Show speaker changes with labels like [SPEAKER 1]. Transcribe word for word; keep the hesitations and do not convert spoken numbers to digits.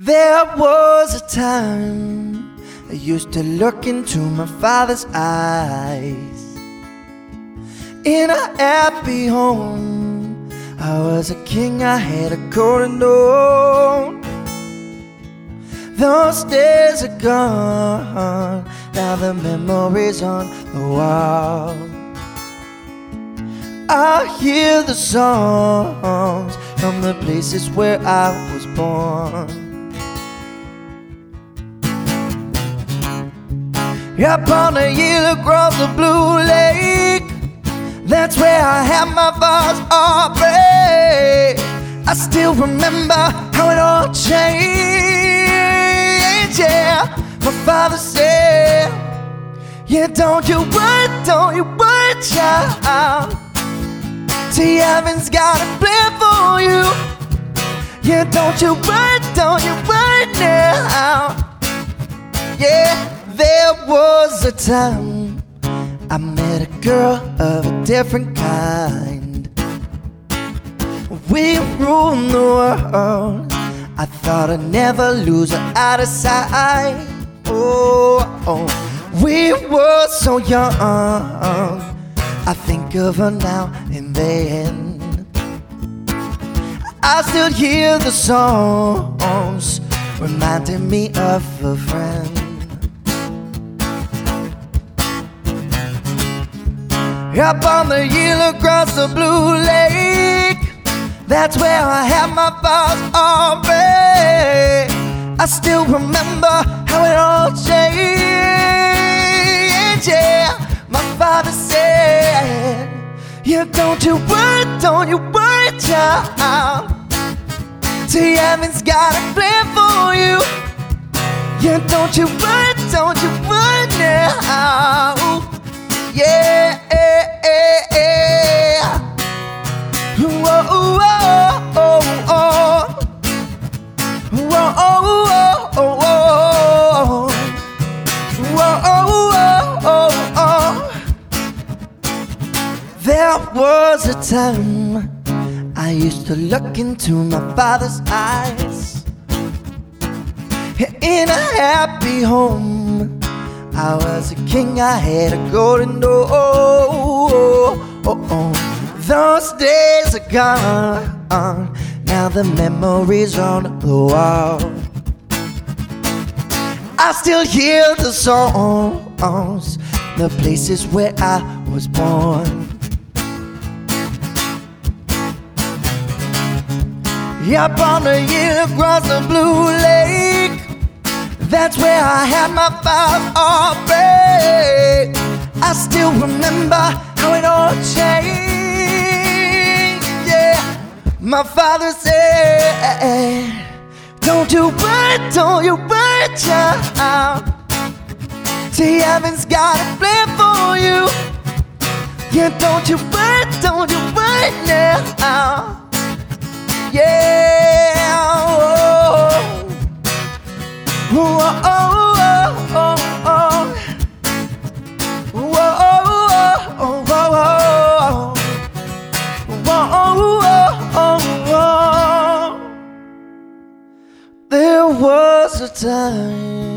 [SPEAKER 1] There was a time I used to look into my father's eyes. In a happy home, I was a king, I had a golden throne. Those days are gone, now the memories on the wall. I hear the songs from the places where I was born. Up on the hill across the blue lake, that's where I had my first heartbreak. I still remember how it all changed, yeah. My father said, yeah, don't you worry, don't you worry, child. See, heaven's got a plan for you. Yeah, don't you worry, don't you worry now. Yeah. There was a time I met a girl of a different kind. We ruled the world. I thought I'd never lose her out of sight. Oh, oh. We were so young, I think of her now and then. I still hear the songs reminding me of a friend. Up on the hill across the blue lake, that's where I had my first heartbreak. I still remember how it all changed, yeah. My father said, yeah, don't you worry, don't you worry, child. See, heaven's got a plan for you. Yeah, don't you worry, don't you worry now. Yeah, yeah, yeah, yeah. Whoa, whoa, whoa, whoa. Whoa, whoa, whoa, whoa. Whoa, whoa, whoa. There was a time I used to look into my father's eyes. In a happy home, I was a king, I had a golden door. Oh, oh, oh. Those days are gone, now the memories on the wall. I still hear the songs, the places where I was born. Up on the hill across the blue lake, that's where I had my first heartbreak. I still remember how it all changed, yeah. My father said, don't you worry, don't you worry, child. See, heaven's got a plan for you. Yeah, don't you worry, don't you worry now. Yeah. Whoa, oh, oh, oh, oh. Whoa, oh, oh, oh, oh. Whoa, oh, oh, oh. There was a time